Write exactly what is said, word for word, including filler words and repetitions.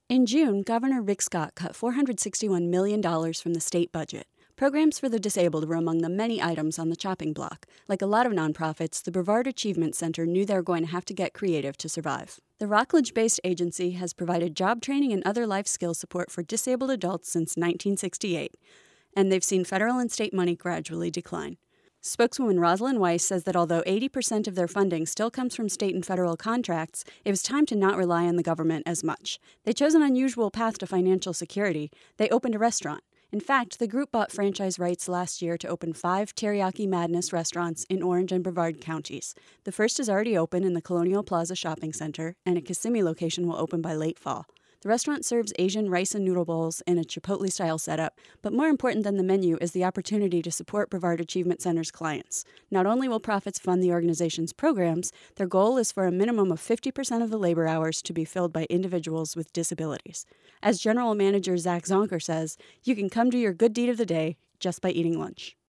In June, Governor Rick Scott cut four hundred sixty-one million dollars from the state budget. Programs for the disabled were among the many items on the chopping block. Like a lot of nonprofits, the Brevard Achievement Center knew they were going to have to get creative to survive. The Rockledge-based agency has provided job training and other life skill support for disabled adults since nineteen sixty-eight, and they've seen federal and state money gradually decline. Spokeswoman Rosalind Weiss says that although eighty percent of their funding still comes from state and federal contracts, it was time to not rely on the government as much. They chose an unusual path to financial security. They opened a restaurant. In fact, the group bought franchise rights last year to open five Teriyaki Madness restaurants in Orange and Brevard counties. The first is already open in the Colonial Plaza Shopping Center, and a Kissimmee location will open by late fall. The restaurant serves Asian rice and noodle bowls in a Chipotle-style setup, but more important than the menu is the opportunity to support Brevard Achievement Center's clients. Not only will profits fund the organization's programs, their goal is for a minimum of fifty percent of the labor hours to be filled by individuals with disabilities. As General Manager Zach Zonker says, you can come do your good deed of the day just by eating lunch.